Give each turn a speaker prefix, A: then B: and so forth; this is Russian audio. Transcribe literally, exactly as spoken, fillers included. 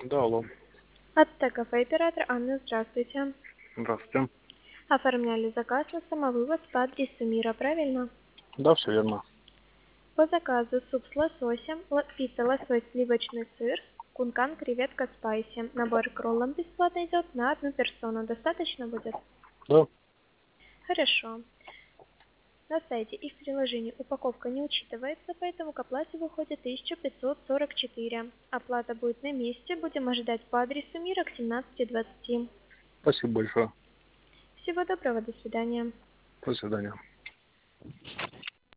A: Да, алло.
B: АТТ-кафе, оператор Анна, здравствуйте.
A: Здравствуйте.
B: Оформляли заказ на самовывоз по адресу Мира, правильно?
A: Да, все верно.
B: По заказу суп с лососем, ло- пицца, лосось, сливочный сыр, кункан, креветка, спайси. Набор к роллам бесплатно идет на одну персону. Достаточно будет?
A: Да,
B: Хорошо. На сайте и в приложении упаковка не учитывается, поэтому к оплате выходит тысяча пятьсот сорок четыре. Оплата будет на месте. Будем ожидать по адресу Мира к семнадцати двадцати.
A: спасибо большое.
B: Всего доброго, до свидания.
A: До свидания.